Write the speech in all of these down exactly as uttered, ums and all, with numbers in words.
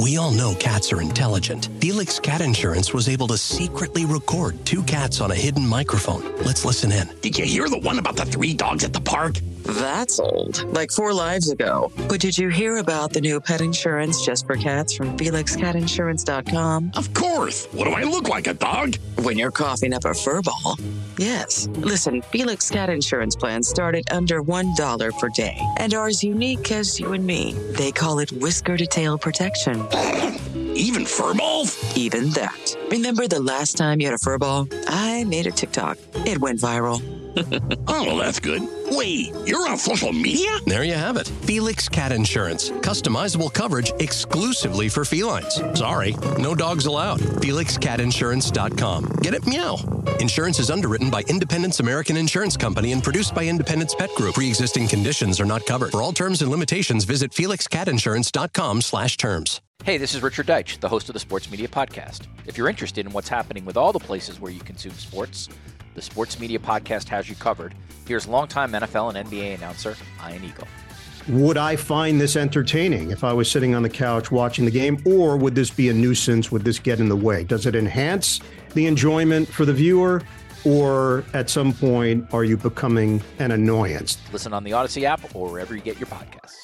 We all know cats are intelligent. Felix Cat Insurance was able to secretly record two cats on a hidden microphone. Let's listen in. Did you hear the one about the three dogs at the park? That's old, like four lives ago. But did you hear about the new pet insurance just for cats from Felix Cat Insurance dot com? Of course. What do I look like, a dog? When you're coughing up a fur ball. Yes. Listen, Felix Cat Insurance plans start at under one dollar per day and are as unique as you and me. They call it Whisker to Tail Protection. Even fur balls? Even that. Remember the last time you had a fur ball? I made a TikTok. It went viral. Oh, that's good. Wait, you're on social media? There you have it. Felix Cat Insurance. Customizable coverage exclusively for felines. Sorry, no dogs allowed. Felix Cat Insurance dot com. Get it? Meow. Insurance is underwritten by Independence American Insurance Company and produced by Independence Pet Group. Pre-existing conditions are not covered. For all terms and limitations, visit Felix Cat Insurance dot com slash terms. Hey, this is Richard Deitch, the host of the Sports Media Podcast. If you're interested in what's happening with all the places where you consume sports, the Sports Media Podcast has you covered. Here's longtime N F L and N B A announcer, Ian Eagle. Would I find this entertaining if I was sitting on the couch watching the game, or would this be a nuisance? Would this get in the way? Does it enhance the enjoyment for the viewer, or at some point are you becoming an annoyance? Listen on the Odyssey app or wherever you get your podcasts.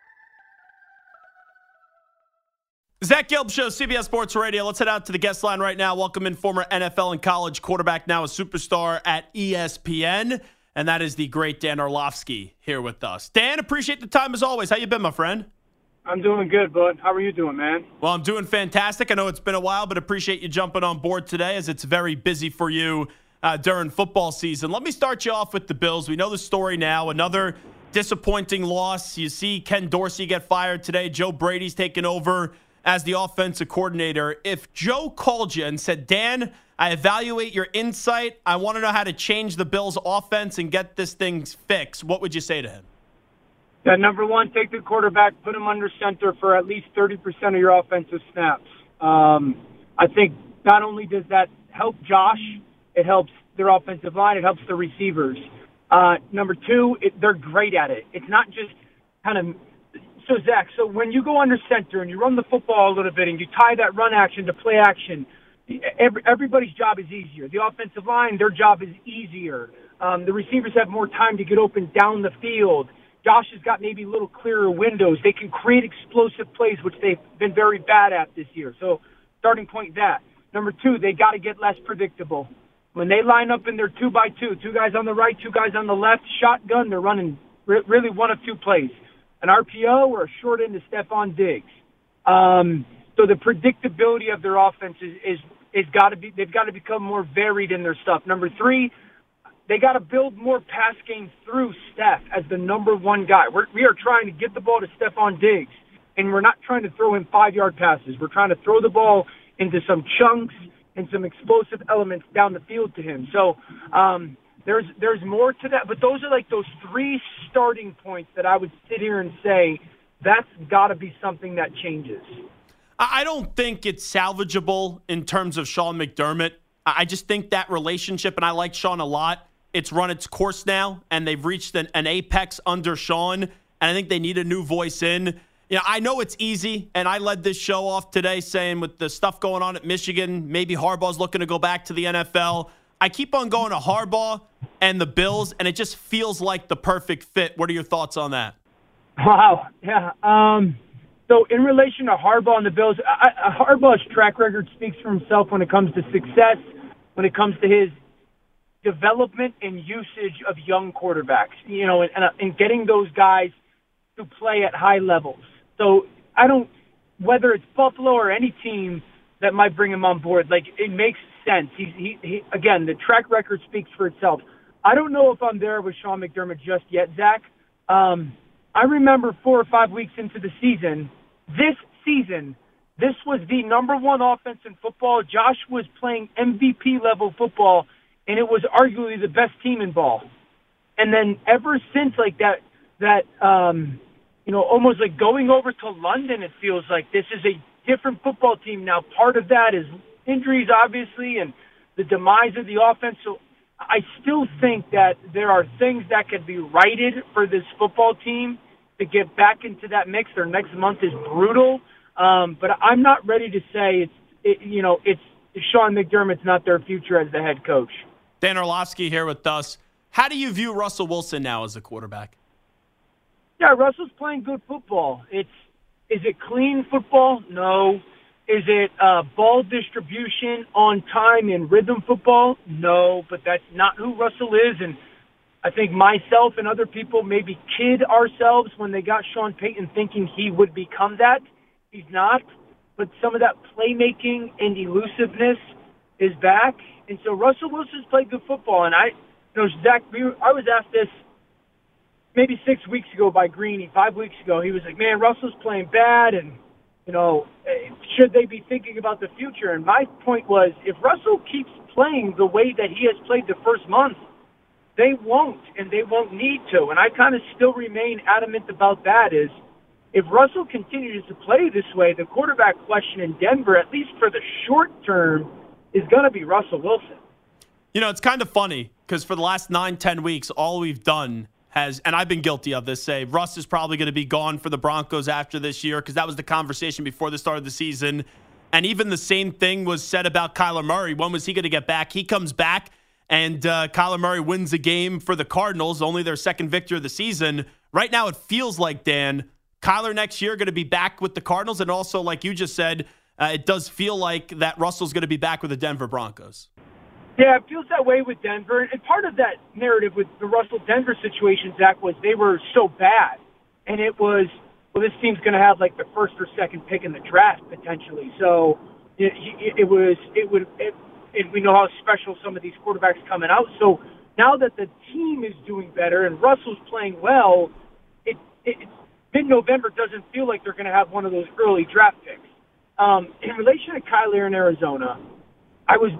Zach Gelb Show, C B S Sports Radio. Let's head out to the guest line right now. Welcome in former N F L and college quarterback, now a superstar at E S P N, and that is the great Dan Orlovsky here with us. Dan, appreciate the time as always. How you been, my friend? I'm doing good, bud. How are you doing, man? Well, I'm doing fantastic. I know it's been a while, but appreciate you jumping on board today as it's very busy for you uh, during football season. Let me start you off with the Bills. We know the story now. Another disappointing loss. You see Ken Dorsey get fired today. Joe Brady's taken over as the offensive coordinator. If Joe called you and said, Dan, I evaluate your insight, I want to know how to change the Bills' offense and get this thing fixed, what would you say to him? Yeah, number one, take the quarterback, put him under center for at least thirty percent of your offensive snaps. Um, I think not only does that help Josh, it helps their offensive line, it helps the receivers. Uh, number two, it, they're great at it. It's not just kind of So, Zach, so when you go under center and you run the football a little bit and you tie that run action to play action, every, everybody's job is easier. The offensive line, their job is easier. Um, the receivers have more time to get open down the field. Josh has got maybe a little clearer windows. They can create explosive plays, which they've been very bad at this year. So, starting point that. Number two, they got to get less predictable. When they line up in their two by two, two guys on the right, two guys on the left, shotgun, they're running re- really one of two plays. An R P O or a short end to Stephon Diggs. Um, so the predictability of their offense is, is, is got to be, they've got to become more varied in their stuff. Number three, they got to build more pass game through Steph as the number one guy. We're, we are trying to get the ball to Stephon Diggs, and we're not trying to throw him five-yard passes. We're trying to throw the ball into some chunks and some explosive elements down the field to him. So, um, There's there's more to that, but those are like those three starting points that I would sit here and say that's got to be something that changes. I don't think it's salvageable in terms of Sean McDermott. I just think that relationship, and I like Sean a lot, it's run its course now, and they've reached an, an apex under Sean, and I think they need a new voice in. You know, I know it's easy, and I led this show off today saying with the stuff going on at Michigan, maybe Harbaugh's looking to go back to the N F L. I keep on going to Harbaugh and the Bills, and it just feels like the perfect fit. What are your thoughts on that? Wow. Yeah. Um, so in relation to Harbaugh and the Bills, I, I, Harbaugh's track record speaks for himself when it comes to success, when it comes to his development and usage of young quarterbacks, you know, and, and getting those guys to play at high levels. So I don't, whether it's Buffalo or any team that might bring him on board, like it makes sense. He's, he, he, again, the track record speaks for itself. I don't know if I'm there with Sean McDermott just yet, Zach. Um, I remember four or five weeks into the season, this season, this was the number one offense in football. Josh was playing M V P level football, and it was arguably the best team in ball. And then ever since, like that, that um, you know, almost like going over to London, it feels like this is a different football team now. Part of that is injuries, obviously, and the demise of the offense. So I still think that there are things that could be righted for this football team to get back into that mix. Their next month is brutal. Um, but I'm not ready to say it's, it, you know, it's Sean McDermott's not their future as the head coach. Dan Orlovsky here with us. How do you view Russell Wilson now as a quarterback? Yeah, Russell's playing good football. It's is it clean football? No. Is it uh, ball distribution on time and rhythm football? No, but that's not who Russell is. And I think myself and other people maybe kid ourselves when they got Sean Payton thinking he would become that. He's not. But some of that playmaking and elusiveness is back. And so Russell Wilson's played good football. And I, you know, Zach, I was asked this maybe six weeks ago by Greeny, five weeks ago. He was like, man, Russell's playing bad, and, you know, should they be thinking about the future? And my point was, if Russell keeps playing the way that he has played the first month, they won't, and they won't need to. And I kind of still remain adamant about that is, if Russell continues to play this way, the quarterback question in Denver, at least for the short term, is going to be Russell Wilson. You know, it's kind of funny because for the last nine, ten weeks, all we've done has, and I've been guilty of this, say Russ is probably going to be gone for the Broncos after this year because that was the conversation before the start of the season. And even the same thing was said about Kyler Murray. When was he going to get back? He comes back, and uh, Kyler Murray wins a game for the Cardinals, only their second victory of the season. Right now it feels like, Dan, Kyler next year going to be back with the Cardinals, and also, like you just said, uh, it does feel like that Russell's going to be back with the Denver Broncos. Yeah, it feels that way with Denver. And part of that narrative with the Russell-Denver situation, Zach, was they were so bad. And it was, well, this team's going to have like the first or second pick in the draft potentially. So it, it was, it would, it, it, we know how special some of these quarterbacks coming out. So now that the team is doing better and Russell's playing well, it, it mid-November doesn't feel like they're going to have one of those early draft picks. Um, in relation to Kyler in Arizona, I was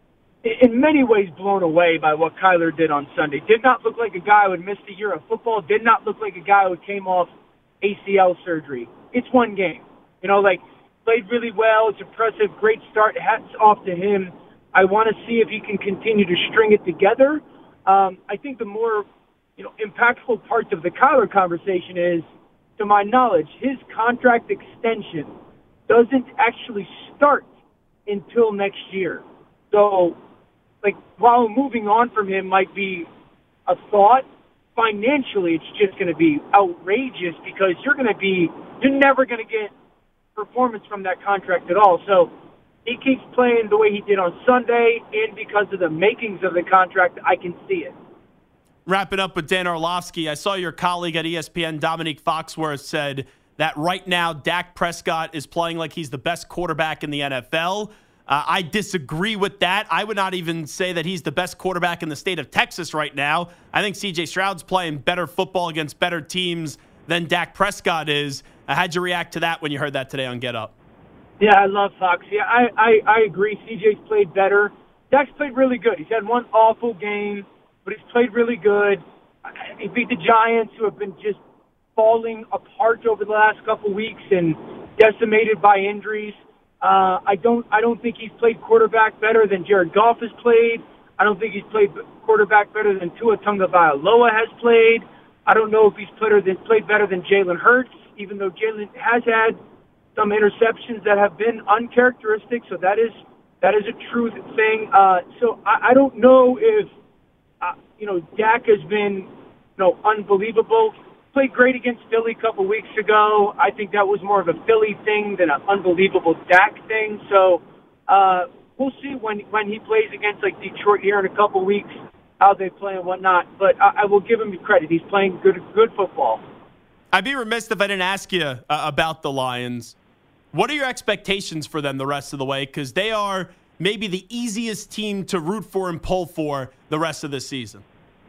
in many ways blown away by what Kyler did on Sunday. Did not look like a guy who had missed a year of football. Did not look like a guy who came off A C L surgery. It's one game. You know, like, played really well. It's impressive. Great start. Hats off to him. I want to see if he can continue to string it together. Um, I think the more, you know, impactful part of the Kyler conversation is, to my knowledge, his contract extension doesn't actually start until next year. So, like, while moving on from him might be a thought, financially it's just going to be outrageous because you're going to be, you're never going to get performance from that contract at all. So he keeps playing the way he did on Sunday, and because of the makings of the contract, I can see it. Wrapping up with Dan Orlovsky, I saw your colleague at E S P N, Dominique Foxworth, said that right now Dak Prescott is playing like he's the best quarterback in the N F L. Uh, I disagree with that. I would not even say that he's the best quarterback in the state of Texas right now. I think C J Stroud's playing better football against better teams than Dak Prescott is. Uh, how'd you react to that when you heard that today on Get Up? Yeah, I love Fox. Yeah, I, I, I agree. C J's played better. Dak's played really good. He's had one awful game, but he's played really good. He beat the Giants, who have been just falling apart over the last couple weeks and decimated by injuries. Uh, I don't. I don't think he's played quarterback better than Jared Goff has played. I don't think he's played quarterback better than Tua Tagovailoa has played. I don't know if he's played better than, played better than Jalen Hurts, even though Jalen has had some interceptions that have been uncharacteristic. So that is that is a true thing. Uh, so I, I don't know if uh, you know Dak has been you know unbelievable. Played great against Philly a couple weeks ago. I think that was more of a Philly thing than an unbelievable Dak thing. So uh, we'll see when when he plays against like Detroit here in a couple weeks how they play and whatnot. But I, I will give him credit. He's playing good good football. I'd be remiss if I didn't ask you uh, about the Lions. What are your expectations for them the rest of the way? Because they are maybe the easiest team to root for and pull for the rest of the season.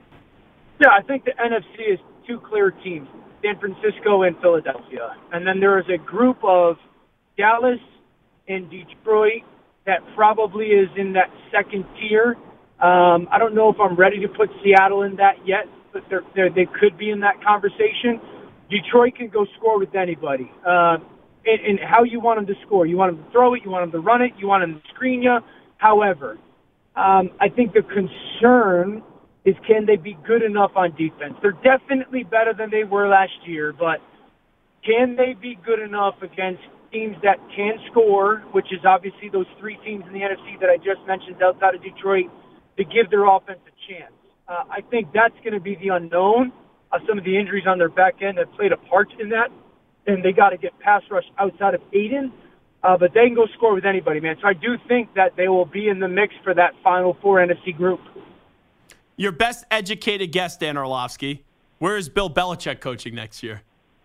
Yeah, I think the N F C is two clear teams, San Francisco and Philadelphia. And then there is a group of Dallas and Detroit that probably is in that second tier. Um, I don't know if I'm ready to put Seattle in that yet, but they're, they're, they could be in that conversation. Detroit can go score with anybody. Uh, and, and how you want them to score. You want them to throw it, you want them to run it, you want them to screen you. However, um, I think the concern is can they be good enough on defense? They're definitely better than they were last year, but can they be good enough against teams that can score, which is obviously those three teams in the N F C that I just mentioned outside of Detroit, to give their offense a chance. Uh, I think that's going to be the unknown. Uh, some of the injuries on their back end have played a part in that, and they got to get pass rush outside of Aiden. Uh, but they can go score with anybody, man. So I do think that they will be in the mix for that Final Four N F C group. Your best educated guess, Dan Orlovsky. Where is Bill Belichick coaching next year?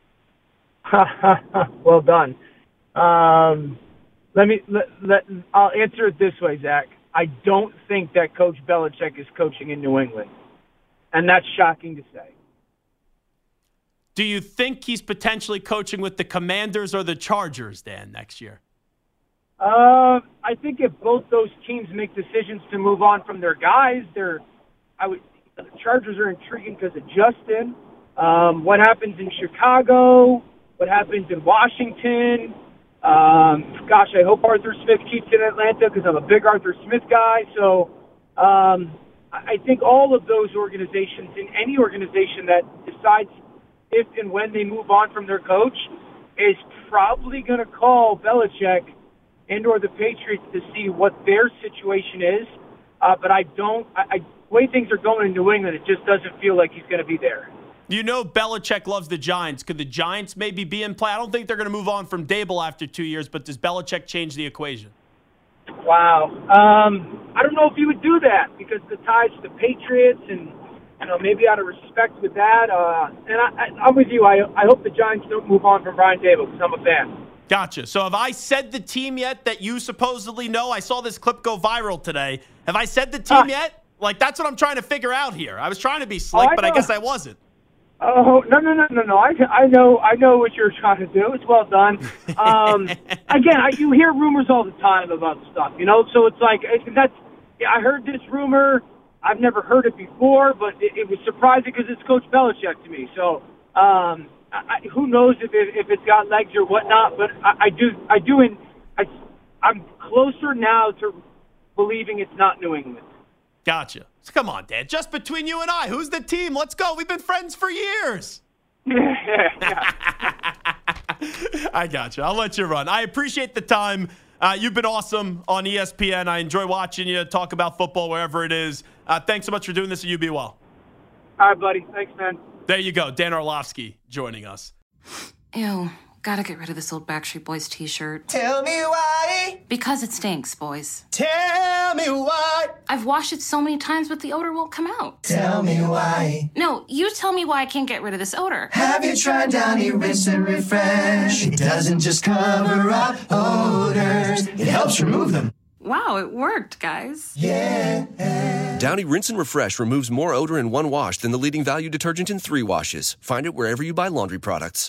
Well done. Um, let me. Let, let, I'll answer it this way, Zach. I don't think that Coach Belichick is coaching in New England, and that's shocking to say. Do you think he's potentially coaching with the Commanders or the Chargers, Dan, next year? Uh, I think if both those teams make decisions to move on from their guys, they're. I would. The Chargers are intriguing because of Justin. Um, what happens in Chicago? What happens in Washington? Um, gosh, I hope Arthur Smith keeps in Atlanta because I'm a big Arthur Smith guy. So um, I think all of those organizations, in any organization that decides if and when they move on from their coach, is probably going to call Belichick and or the Patriots to see what their situation is. Uh, but I don't I, – I, the way things are going in New England, it just doesn't feel like he's going to be there. You know Belichick loves the Giants. Could the Giants maybe be in play? I don't think they're going to move on from Dable after two years, but does Belichick change the equation? Wow. Um, I don't know if he would do that because the ties to the Patriots and, you know, maybe out of respect with that. Uh, and I, I, I'm with you. I, I hope the Giants don't move on from Brian Dable because I'm a fan. Gotcha. So have I said the team yet that you supposedly know? I saw this clip go viral today. Have I said the team uh, yet? Like, that's what I'm trying to figure out here. I was trying to be slick, oh, I but I guess I wasn't. Oh, no, no, no, no, no. I, I know I know what you're trying to do. It's well done. Um, again, I, you hear rumors all the time about stuff, you know? So it's like, that's. Yeah, I heard this rumor. I've never heard it before, but it, it was surprising because it's Coach Belichick to me. So um, I, who knows if, it, if it's got legs or whatnot, but I, I do, I do, in, I, I'm closer now to believing it's not New England. Gotcha. So come on, Dan. Just between you and I, who's the team? Let's go. We've been friends for years. I got you. I'll let you run. I appreciate the time. Uh, you've been awesome on E S P N. I enjoy watching you talk about football wherever it is. Uh, thanks so much for doing this, and you be well. All right, buddy. Thanks, man. There you go. Dan Orlovsky joining us. Ew. Gotta get rid of this old Backstreet Boys t-shirt. Tell me why. Because it stinks, boys. Tell me why. I've washed it so many times, but the odor won't come out. Tell me why. No, you tell me why I can't get rid of this odor. Have you tried Downy Rinse and Refresh? It doesn't just cover up odors. It helps remove them. Wow, it worked, guys. Yeah. Downy Rinse and Refresh removes more odor in one wash than the leading value detergent in three washes. Find it wherever you buy laundry products.